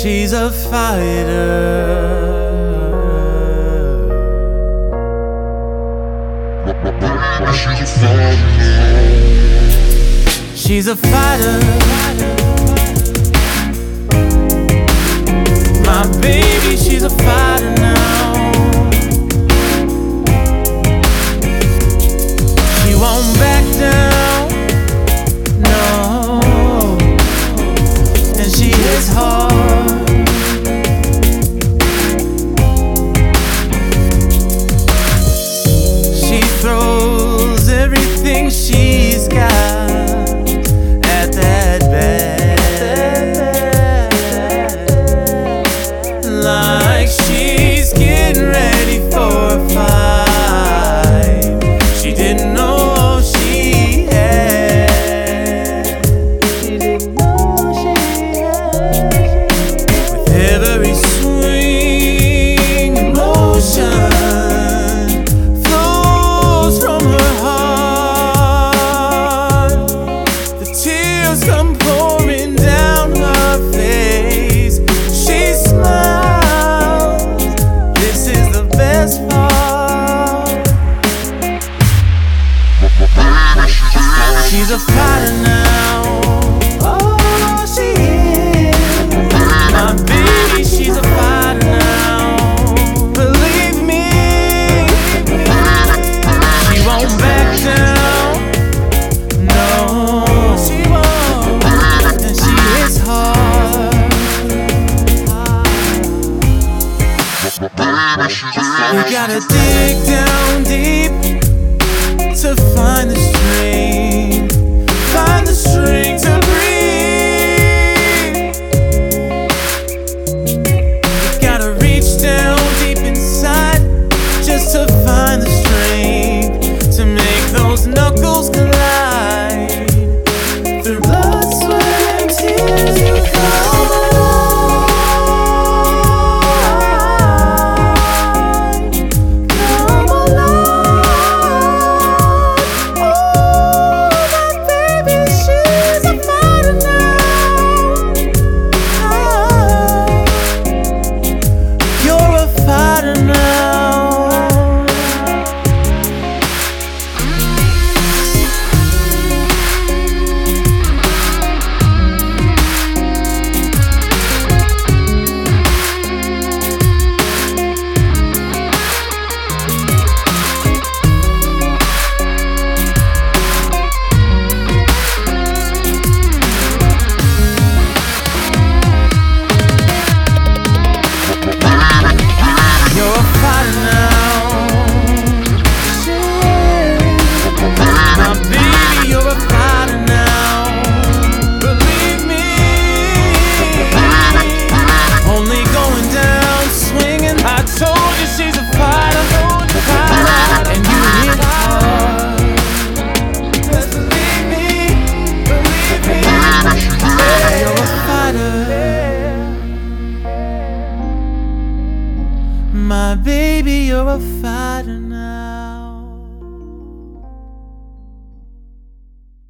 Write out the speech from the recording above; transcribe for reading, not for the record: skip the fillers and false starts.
She's a fighter. She's a fighter. My baby, she's a fighter now. She won't back down, no. And she hits hard. She throws everything she's got at that bed, like she's getting ready for a fight she didn't know she had. With every swing, emotion flows from her heart. The tears come pouring down her face. She smiles. This is the best part. She's a fighter now. Oh, she is. My baby, she's a fighter now. Believe me, she won't back down. No, she won't. And she is hard. You gotta dig down deep to find the strength. Find the strength to breathe. You gotta reach down deep inside just to find the strength to make those knuckles collide. Through blood, sweat, and tears you come alive. Come alive. Oh, my baby, she's a fighter now. You're a fighter now. You're a fighter now. My baby, you're a fighter now. Believe me, only going down swinging. I told you she's a fighter, and you hit hard. Just believe me, you're a fighter. My baby, you're a fighter now.